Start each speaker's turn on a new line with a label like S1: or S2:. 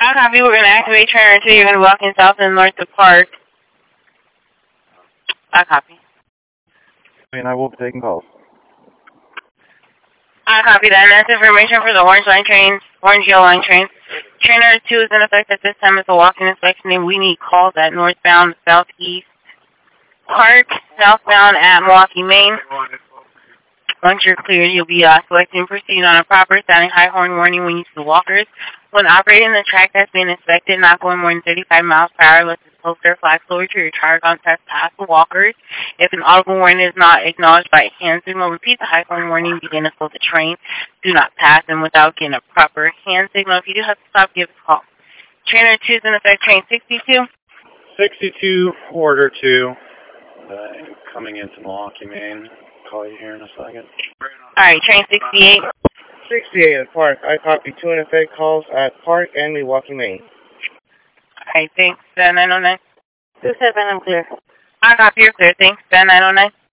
S1: I copy. We're going to activate trainer 2. You're going to walk in south and north of Park. I copy.
S2: And I will be taking calls.
S1: I copy that. And that's information for the Orange Line trains, Orange Yellow Line trains. Trainer 2 is in effect at this time. It's a walk-in inspection, and we need calls at northbound, southeast Park, southbound at Milwaukee, Maine. Once you're cleared, you'll be selecting and proceeding on a proper sounding high horn warning when you see walkers. When operating the track that's being inspected, not going more than 35 miles per hour unless it's poster flag slower to your target on test past the walkers. If an audible warning is not acknowledged by hand signal, repeat the high horn warning, begin to slow the train. Do not pass them without getting a proper hand signal. If you do have to stop, give us a call. Trainer 2 is in effect, train 62.
S2: 62, order 2. Coming into Milwaukee, Maine. Call you here in a second.
S1: Alright, train 68.
S3: 68 at Park. I copy 2 in effect calls at Park and Milwaukee, Maine.
S1: Alright, thanks. 909.
S4: 27, I'm clear.
S1: I copy, you're clear. Thanks. 909.